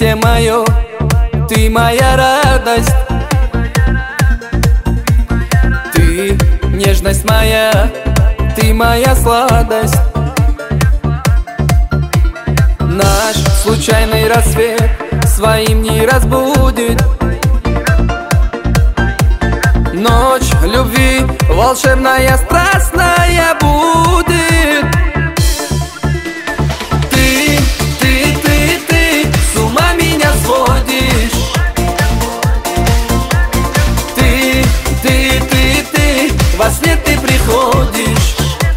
счастье мое, ты моя радость, ты нежность моя, ты моя сладость. Наш случайный рассвет своим не разбудит. Ночь любви волшебная, страстная будет. Ты с ума меня сводишь. Ты во сне ты приходишь.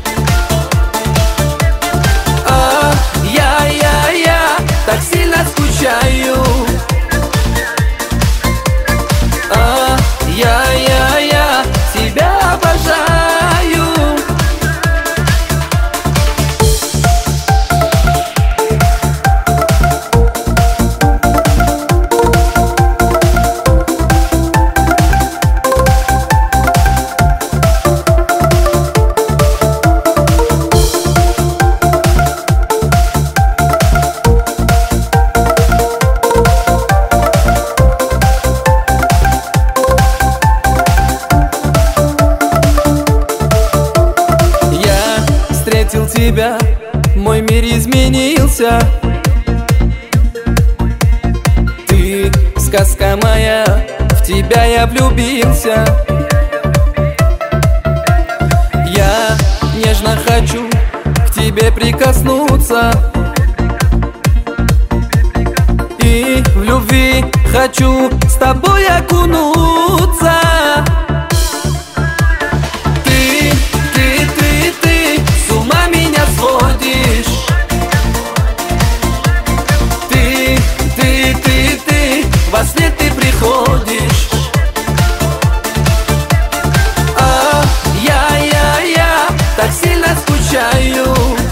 Я так сильно скучаю. Я тебя обожаю. Встретил тебя, мой мир изменился. Ты сказка моя, в тебя я влюбился. Я нежно хочу к тебе прикоснуться, и в любви хочу с тобой окунуться. Во сне ты приходишь. Я так сильно скучаю.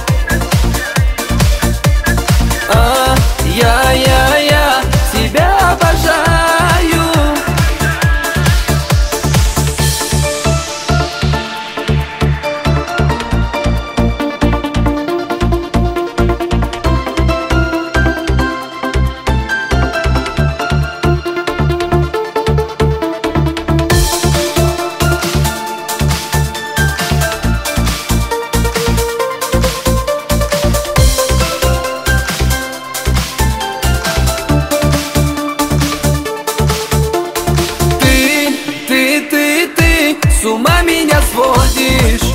Я тебя обожаю. С ума меня сводишь.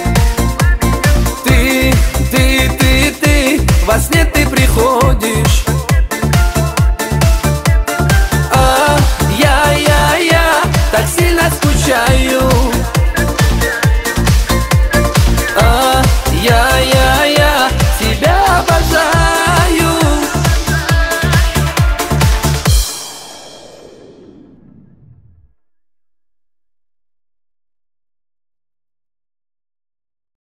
Ты во сне ты приходишь.